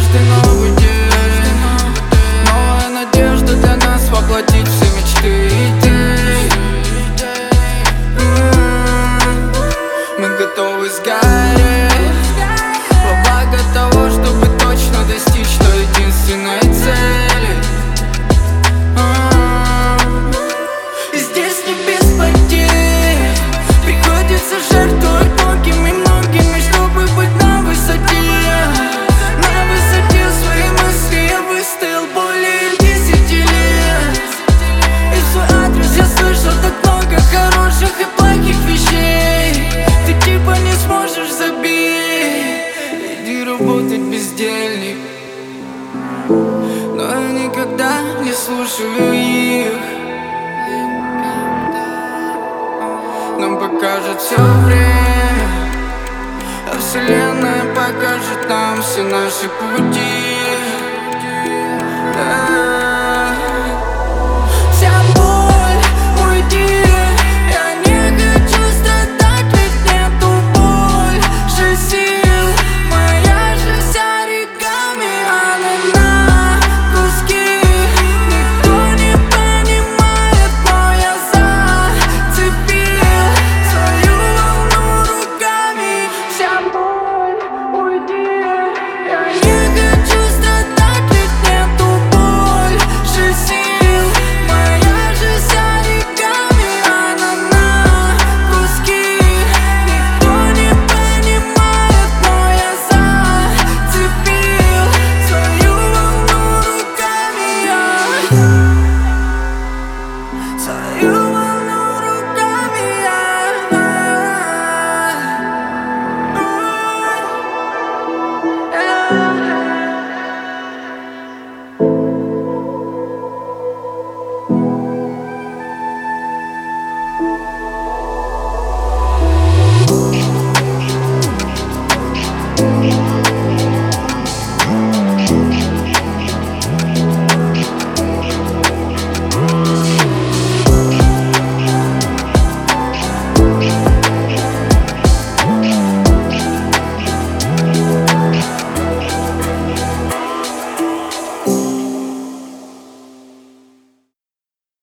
Каждый новый день, новая надежда для нас воплотить все мечты и идеи. Мы готовы сгореть во благо того, чтобы точно достичь той единственной цели. И здесь не без потерь, приходится жертвовать многими, чтобы быть на высоте. На высоте своей мысли я выстоял более 10 лет. И в свой адрес я слышал так много хороших и плохих вещей. Ты типа не сможешь забить, иди работать бездельник. Но я никогда не слушаю их. Нам покажет все время, а вселенная покажет нам все наши пути.